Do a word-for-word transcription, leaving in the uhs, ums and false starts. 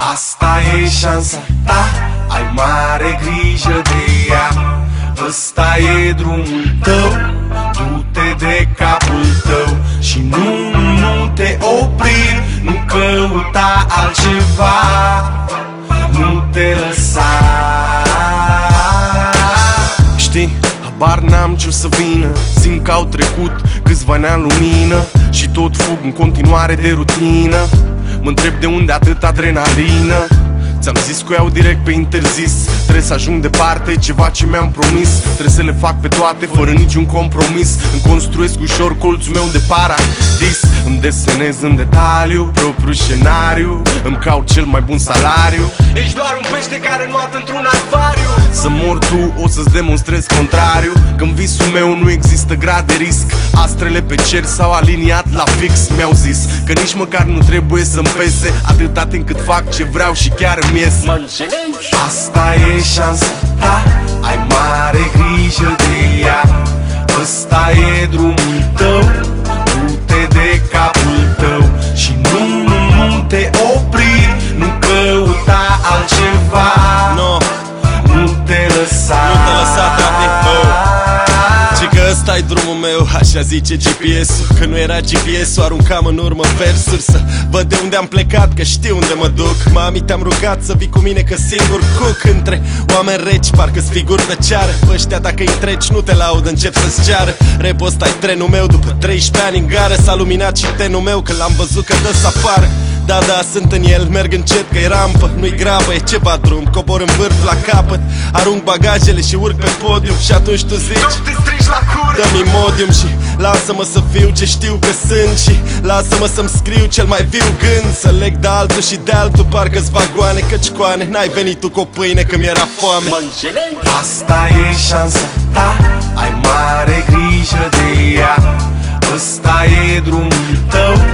Asta e șansa ta, ai mare grijă de ea. Ăsta e drumul tău, du-te de capul tău și nu, nu te opri, nu căuta altceva, nu te lăsa. Știi, habar n-am ce-o să vină, simt că au trecut câțiva ani în lumină și tot fug în continuare de rutină. Mă întreb de unde atât adrenalină. Ți-am zis că iau direct pe interzis. Trebuie să ajung departe, ceva ce mi-am promis. Trebuie să le fac pe toate, fără niciun compromis. Îmi construiesc ușor colțul meu de paradis. Îmi desenez în detaliu propriul scenariu. Îmi caut cel mai bun salariu. Ești doar un pește care nuată într-un acvariu. Să mor tu, o să-ți demonstrez contrariu. Că în visul meu nu există grad de risc. Astrele pe cer s-au aliniat la fix. Mi-au zis că nici măcar nu trebuie să-mi pese, atâta timp cât fac ce vreau și chiar îmi ies. Asta e șansa ta, ai mare grijă de ea. Ăsta e drumul tău, du-te de capul tău și nu, nu, nu te opri, nu căuta altceva, no. Nu te lăsa. Nu te lăsa, tati, oh. Ci că ăsta-i drumul meu, așa zice G P S-ul. Că nu era G P S-ul, aruncam în urmă versuri să văd de unde am plecat, că știu unde mă duc. Mami, te-am rugat să vii cu mine, că singur cuc între oameni reci, parcă-s figuri de ceară. Ăștia dacă-i întreci, nu te laudă, încep să-ți ceară. Rap-ul ăsta-i trenul meu, după treisprezece ani în gară s-a luminat și tenul meu, că l-am văzut că dă să apară. Da, da, sunt în el, merg încet că e rampă, nu-i grabă, e ceva drum, cobor în vârf la capăt. Arunc bagajele și urc pe podium și atunci tu zici: dă-mi Imodium și lasă-mă să fiu ce știu că sunt și lasă-mă să-mi scriu cel mai viu gând. Să leg de altul și de altul, parcă-s vagoane, căci coane, n-ai venit tu cu o pâine că mi-era foame. Asta e șansa ta, ai mare grijă de ea. Ăsta e drumul tău,